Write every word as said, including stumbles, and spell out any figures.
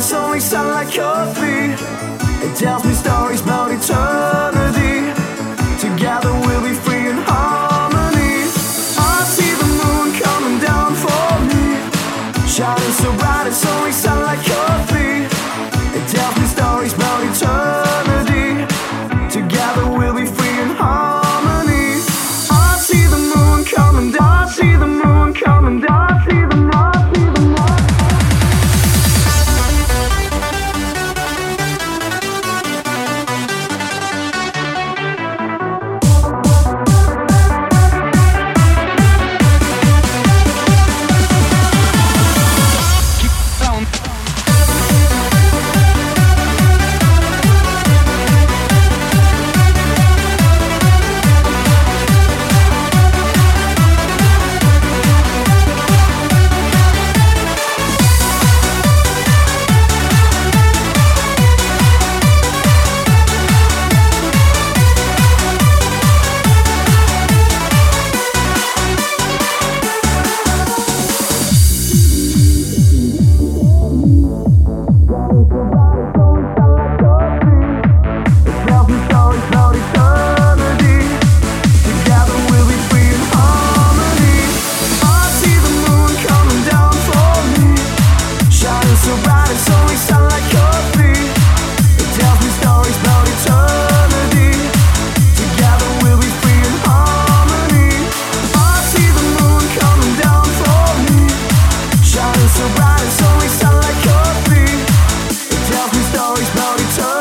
it's only sunlight coffee. It tells me stories about eternity. Together we'll be free in harmony. I see the moon coming down for me, shining so bright it's only sunlight coffee. It tells me stories about eternity. Together we'll be free in harmony. I see the moon coming down, I see the moon coming down, I see the moon, I see the moon. So bright, it's only sunlight coffee. It tells me stories about eternity.